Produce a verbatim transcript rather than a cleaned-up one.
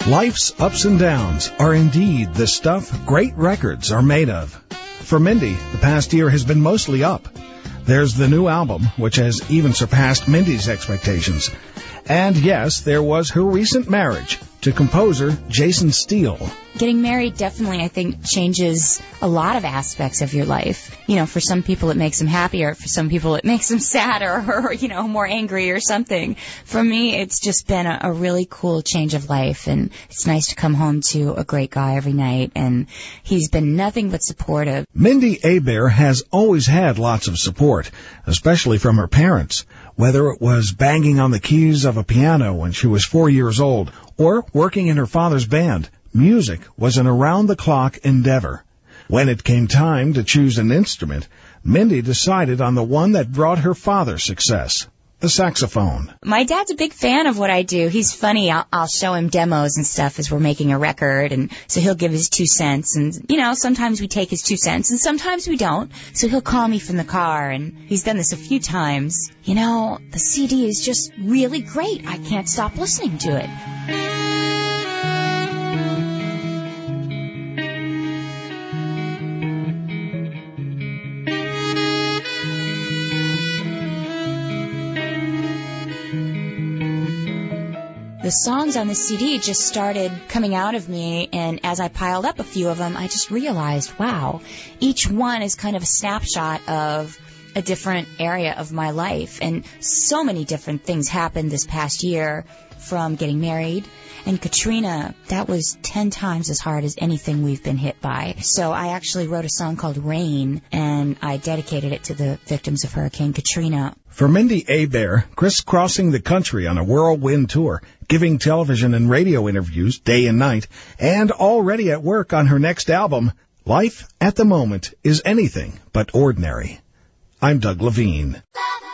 Life's ups and downs are indeed the stuff great records are made of. For Mindy, the past year has been mostly up. There's the new album, which has even surpassed Mindy's expectations. And yes, there was her recent marriage to composer Jason Steele. Getting married definitely, I think, changes a lot of aspects of your life. You know, for some people it makes them happier. For some people it makes them sadder or, you know, more angry or something. For me, it's just been a, a really cool change of life. And it's nice to come home to a great guy every night. And he's been nothing but supportive. Mindy Abair has always had lots of support, especially from her parents. Whether it was banging on the keys of a piano when she was four years old or working in her father's band, music was an around-the-clock endeavor. When it came time to choose an instrument, Mindy decided on the one that brought her father success, the saxophone. My dad's a big fan of what I do. He's funny. I'll, I'll show him demos and stuff as we're making a record, and so he'll give his two cents. And, you know, sometimes we take his two cents, and sometimes we don't. So he'll call me from the car, and he's done this a few times. You know, the C D is just really great. I can't stop listening to it. The songs on the C D just started coming out of me, and as I piled up a few of them, I just realized, wow, each one is kind of a snapshot of a different area of my life, and so many different things happened this past year, from getting married, and Katrina, that was ten times as hard as anything we've been hit by. So I actually wrote a song called Rain, and I dedicated it to the victims of Hurricane Katrina. For Mindy Abair, crisscrossing the country on a whirlwind tour, giving television and radio interviews day and night, and already at work on her next album, life at the moment is anything but ordinary. I'm Doug Levine.